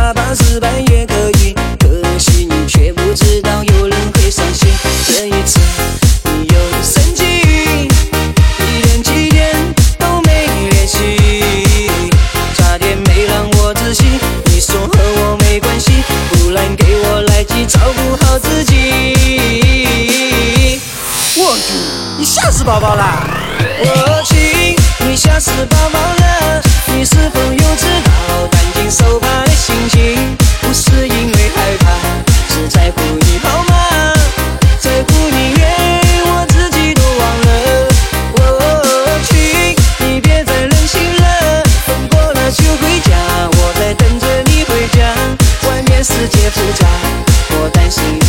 下班时半也可以，可惜你却不知道有人会伤心。这一次你又生气，一连几天都没联系，差点没让我窒息。你说和我没关系，不然给我来句照顾好自己。我去，你吓死宝宝啦！我去，你吓死宝宝了！你是否有知道担惊受怕的心情？不是因为害怕，是在乎你好吗？在乎你连我自己都忘了。我去，你别再任性了，风过了就回家，我在等着你回家。外面世界复杂，我担心。